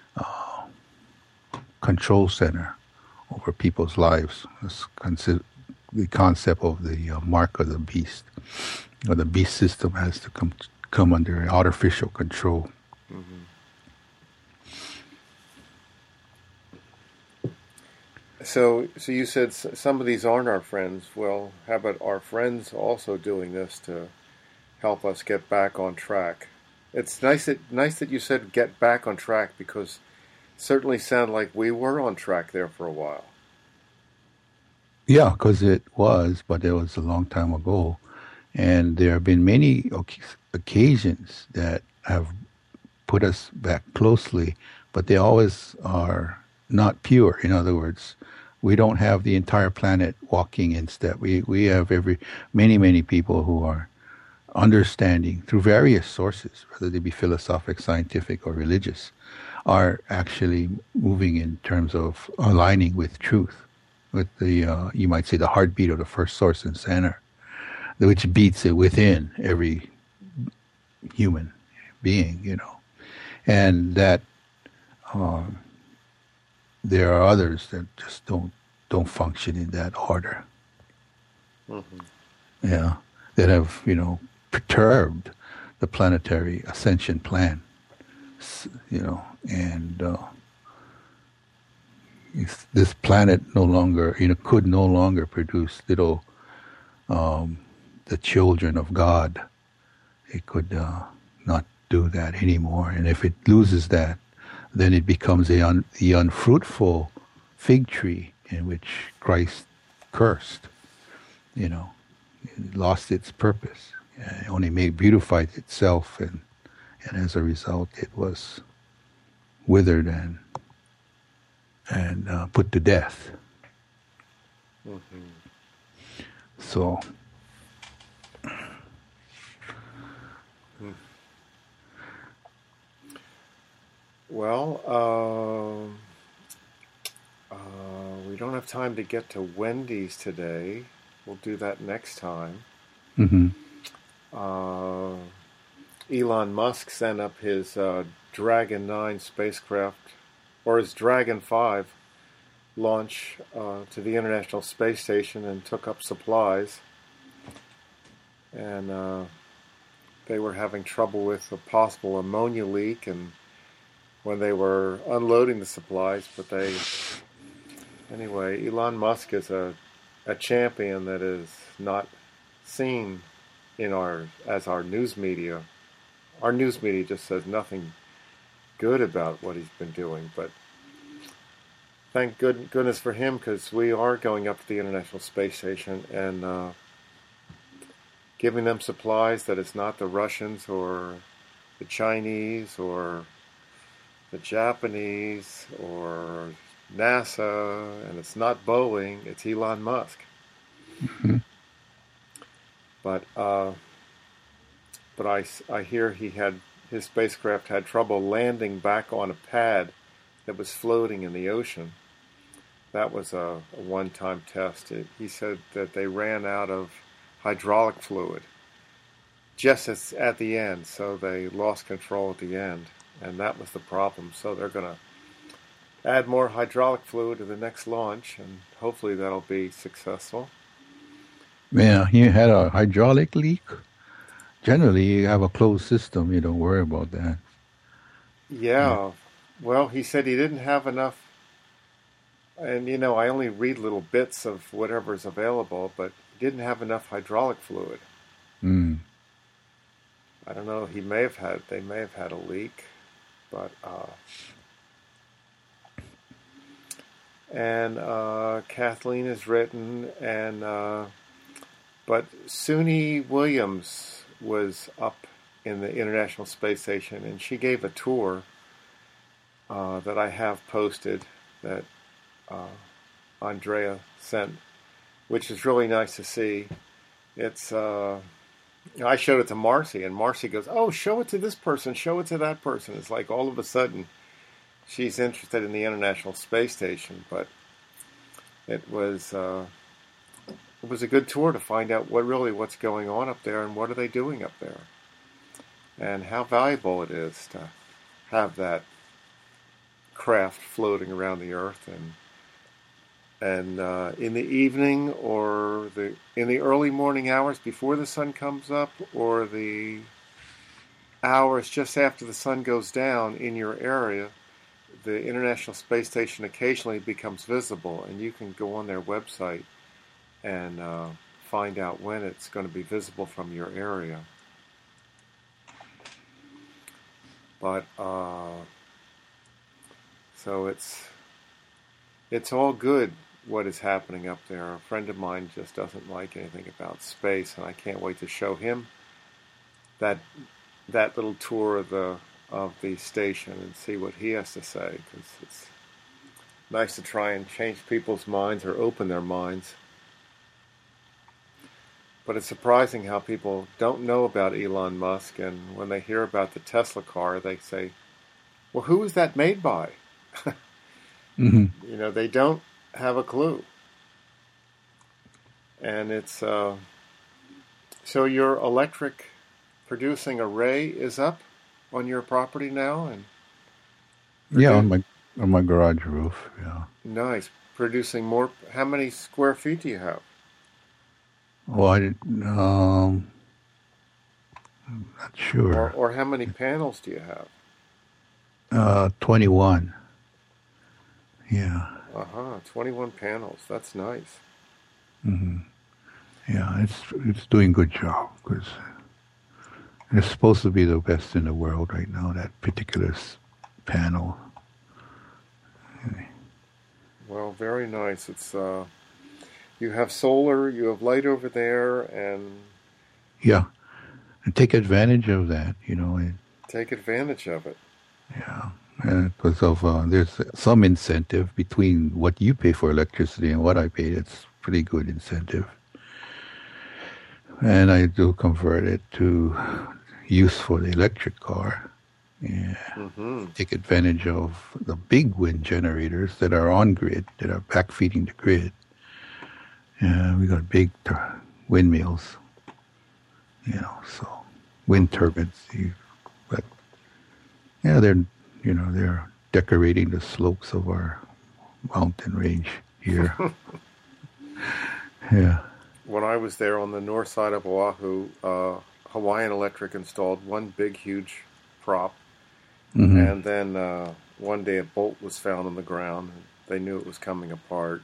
control center over people's lives. It's the concept of the mark of the beast, or the beast system has to come under artificial control. Mm-hmm. So you said some of these aren't our friends. Well, how about our friends also doing this to help us get back on track? It's nice that you said get back on track, because it certainly sounded like we were on track there for a while. Yeah, because it was, but it was a long time ago. And there have been many occasions that have put us back closely, but they always are not pure. In other words, we don't have the entire planet walking in step. We have many people who are understanding through various sources, whether they be philosophic, scientific, or religious, are actually moving in terms of aligning with truth, with the, you might say, the heartbeat of the first source and center, which beats it within every human being, and that there are others that just don't function in that order. Mm-hmm. Yeah, that have perturbed the planetary ascension plan. And if this planet could no longer produce little the children of God. It could not do that anymore. And if it loses that, then it becomes the unfruitful fig tree in which Christ cursed. It lost its purpose. It only beautified itself, and as a result, it was withered and put to death. Mm-hmm. So. Well, we don't have time to get to Wendy's today. We'll do that next time. Mm-hmm. Elon Musk sent up his Dragon 9 spacecraft, or his Dragon 5 launch to the International Space Station, and took up supplies. And they were having trouble with a possible ammonia leak, and when they were unloading the supplies, anyway, Elon Musk is a champion that is not seen as our news media. Our news media just says nothing good about what he's been doing, but thank goodness for him, because we are going up to the International Space Station and giving them supplies that it's not the Russians or the Chinese or the Japanese or NASA, and it's not Boeing, it's Elon Musk. Mm-hmm. But I hear his spacecraft had trouble landing back on a pad that was floating in the ocean. That was a one-time test. He said that they ran out of hydraulic fluid just at the end, so they lost control at the end. And that was the problem. So they're going to add more hydraulic fluid to the next launch, and hopefully that'll be successful. Yeah, he had a hydraulic leak. Generally, you have a closed system. You don't worry about that. Yeah. Well, he said he didn't have enough. And, I only read little bits of whatever's available, but he didn't have enough hydraulic fluid. Mm. I don't know. They may have had a leak. But Kathleen has written, but Suni Williams was up in the International Space Station, and she gave a tour that I have posted that Andrea sent, which is really nice to see. It's I showed it to Marcy, and Marcy goes, "Oh, show it to this person, show it to that person." It's like all of a sudden she's interested in the International Space Station. But it was a good tour to find out what's going on up there and what are they doing up there. and how valuable it is to have that craft floating around the earth, and in the evening or in the early morning hours before the sun comes up, or the hours just after the sun goes down in your area, the International Space Station occasionally becomes visible, and you can go on their website and find out when it's going to be visible from your area. But so it's all good what is happening up there. A friend of mine just doesn't like anything about space, and I can't wait to show him that little tour of the station and see what he has to say, because it's nice to try and change people's minds or open their minds. But it's surprising how people don't know about Elon Musk, and when they hear about the Tesla car, they say, well, who is that made by? Mm-hmm. They don't have a clue. And it's so your electric producing array is up on your property now, and yeah, on my garage roof. Yeah. Nice. Producing more. How many square feet do you have? Well, I'm not sure. Or how many panels do you have? 21. Yeah. 21 panels. That's nice. Mm-hmm. Yeah, it's doing a good job, because it's supposed to be the best in the world right now, that particular panel. Well, very nice. It's you have solar, you have light over there, and yeah, and take advantage of that. Take advantage of it. Yeah, because of there's some incentive between what you pay for electricity and what I pay. It's pretty good incentive, and I do convert it to use for the electric car. Yeah, Take advantage of the big wind generators that are on grid, that are backfeeding the grid. Yeah, we got big windmills, so wind turbines. But yeah, they're decorating the slopes of our mountain range here. Yeah. When I was there on the north side of Oahu, Hawaiian Electric installed one big, huge prop. And then one day a bolt was found on the ground. And they knew it was coming apart.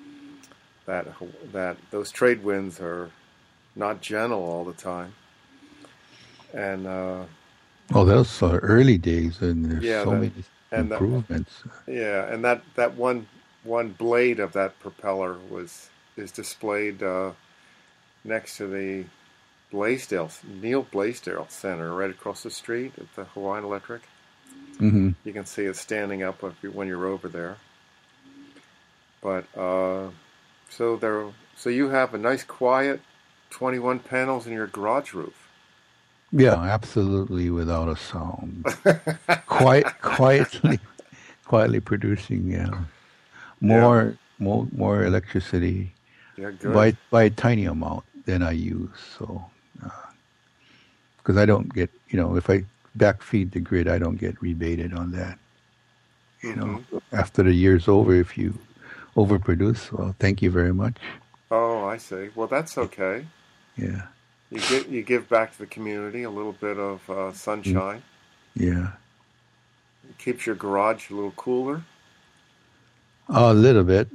That those trade winds are not gentle all the time. And those are early days, and there's so many improvements. And that one blade of that propeller is displayed next to the Neil Blaisdell Center, right across the street at the Hawaiian Electric. Mm-hmm. You can see it standing up when you're over there. But so you have a nice quiet 21 panels in your garage roof. Yeah, absolutely, without a sound. Quietly producing more electricity by a tiny amount than I use. So because I don't get, if I backfeed the grid, I don't get rebated on that. After the year's over, if you overproduce, well, thank you very much. Oh, I see. Well, that's okay. Yeah. You give back to the community a little bit of sunshine. Yeah. It keeps your garage a little cooler. A little bit.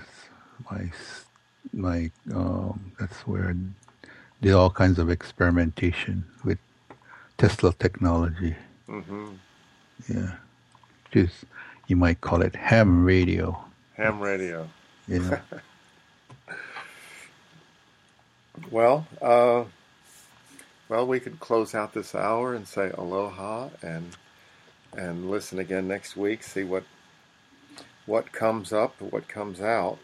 That's where I did all kinds of experimentation with Tesla technology. Yeah. You might call it ham radio. Ham radio. Yeah. Well, we could close out this hour and say aloha and listen again next week. See what comes up, what comes out.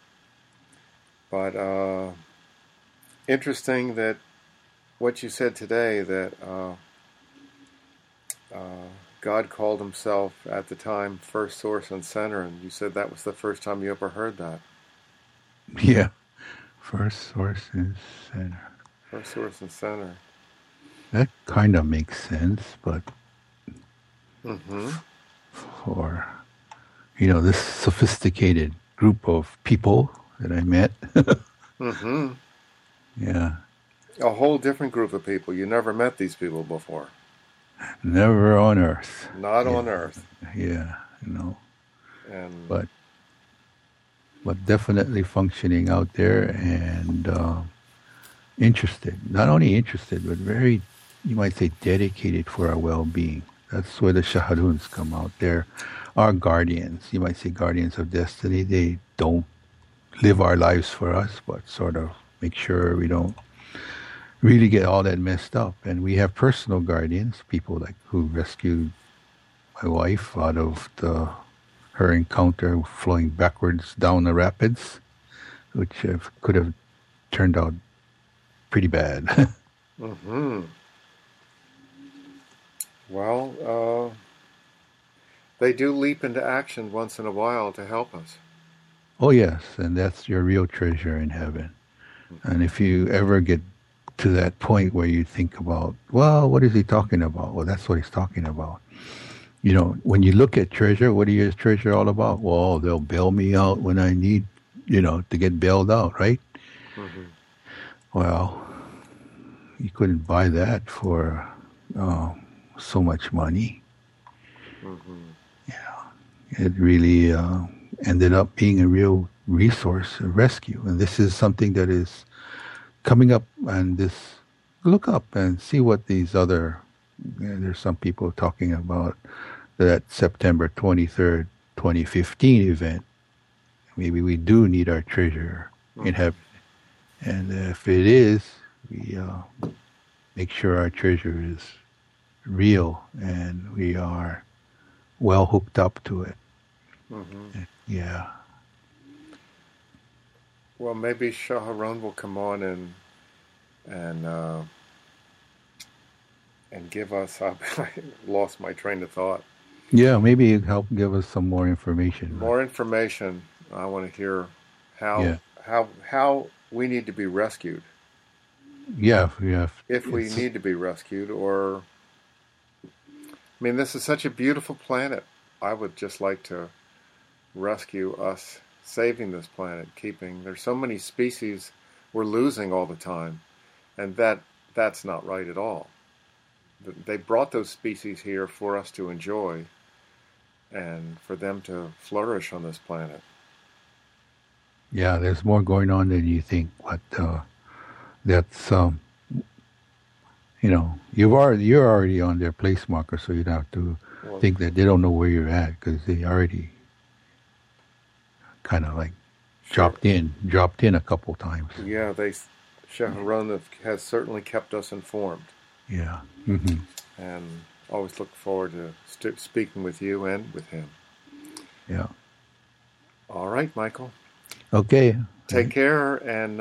But interesting that what you said today, that God called himself at the time First Source and Center, and you said that was the first time you ever heard that. Yeah. First Source and Center. First Source and Center. That kind of makes sense, but Mm-hmm. for this sophisticated group of people that I met, Mm-hmm. yeah, A whole different group of people. You never met these people before. never on Earth. Not Yeah, on Earth. yeah, And but definitely functioning out there and interested. Not only interested, but very, you might say, dedicated for our well-being. That's where the Shahaduns come out. They're our guardians. You might say guardians of destiny. They don't live our lives for us, but sort of make sure we don't really get all that messed up. And we have personal guardians, people like who rescued my wife out of her encounter flowing backwards down the rapids, which could have turned out pretty bad. mm-hmm. Well, they do leap into action once in a while to help us. Oh yes, and that's your real treasure in heaven. And if you ever get to that point where you think about, well, what is he talking about? Well, that's what he's talking about. When you look at treasure, what is treasure all about? Well, they'll bail me out when I need, to get bailed out, right? Mm-hmm. Well, you couldn't buy that for uh, so much money. Mm-hmm. It really ended up being a real resource, a rescue. And this is something that is coming up, and look up and see what these other, there's some people talking about that September 23rd, 2015 event. Maybe we do need our treasure in Mm-hmm. heaven. And if it is, we make sure our treasure is real and we are well hooked up to it. Mm-hmm. Yeah. Well, maybe Shaharon will come on and and give us. I lost my train of thought. Yeah, maybe it help give us some more information. But More information. I want to hear how yeah, how we need to be rescued, yeah. if we It's need to be rescued, or I mean, this is such a beautiful planet. I would just like to rescue us, saving this planet, keeping. There's so many species we're losing all the time, and that's not right at all. They brought those species here for us to enjoy and for them to flourish on this planet. yeah. There's more going on than you think, but that's you're already on their place marker, so you'd have to Well, think that they don't know where you're at because they already kind of like sure. dropped in a couple times. Yeah, Shaharon has certainly kept us informed, Yeah. Hmm. and always look forward to speaking with you and with him. Yeah. All right, Michael. Okay. Take care and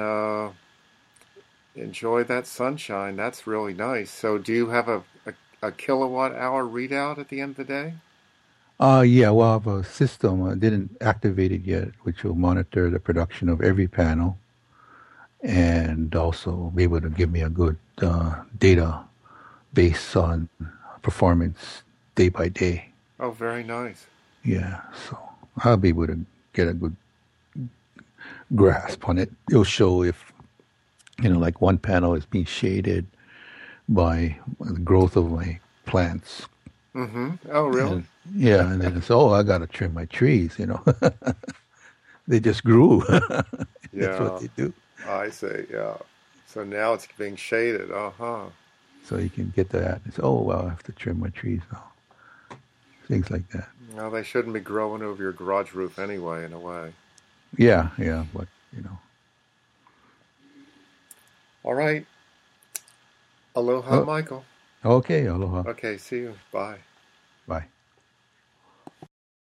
enjoy that sunshine. That's really nice. So, do you have a kilowatt hour readout at the end of the day? Yeah, well, I have a system. I didn't activate it yet, which will monitor the production of every panel and also be able to give me a good data base on performance day by day. Oh, very nice. Yeah, so I'll be able to get a good grasp on it. It'll show if, like one panel is being shaded by the growth of my plants. Mm-hmm. Oh, really? And yeah, and then it's, oh, I got to trim my trees. They just grew. That's what Yeah, they do. I see. Yeah. So now it's being shaded. Uh-huh. So you can get that. It's, oh, well, I have to trim my trees now. Things like that. Well, they shouldn't be growing over your garage roof anyway, in a way. Yeah, but, All right. Aloha, Oh, Michael. okay, aloha. Okay, see you. Bye. Bye.